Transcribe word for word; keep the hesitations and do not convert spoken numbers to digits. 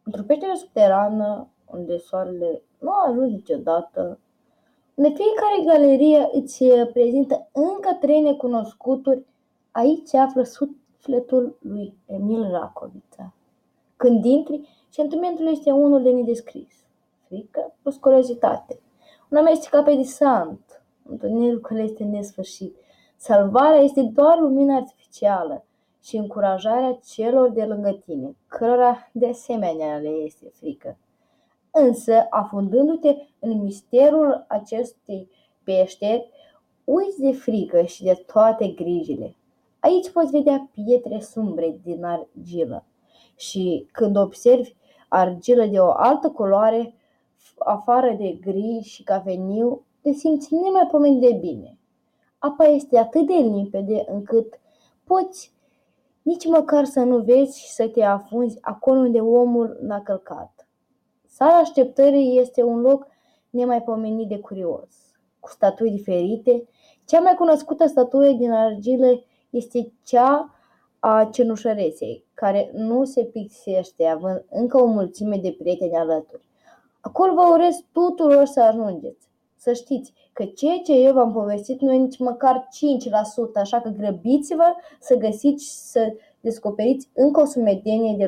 Într-o peșteră subterană, unde soarele nu a ajuns niciodată, unde fiecare galerie îți prezintă încă trei necunoscuturi, aici se află sufletul lui Emil Racoviță. Când intri, sentimentul este unul de nedescris. Frică plus curiozitate. Un amestec apesant. Întunericul este nesfârșit. Salvarea este doar lumina artificială și încurajarea celor de lângă tine, cărora de asemenea le este frică. Însă, afundându-te în misterul acestei peșteri, uiți de frică și de toate grijile. Aici poți vedea pietre sumbre din argilă și când observi argilă de o altă culoare, afară de gri și cafeniu, te simți nemaipomenit de bine. Apa este atât de limpede încât poți nici măcar să nu vezi și să te afunzi acolo unde omul n-a călcat. Sala așteptării este un loc nemaipomenit de curios, cu statui diferite. Cea mai cunoscută statuie din argilă este cea a cenușăreței, care nu se plictisește, având încă o mulțime de prieteni alături. Acolo vă urez tuturor să ajungeți. Să știți că ceea ce eu v-am povestit nu e nici măcar cinci la sută, așa că grăbiți-vă să găsiți și să descoperiți încă o sumedenie de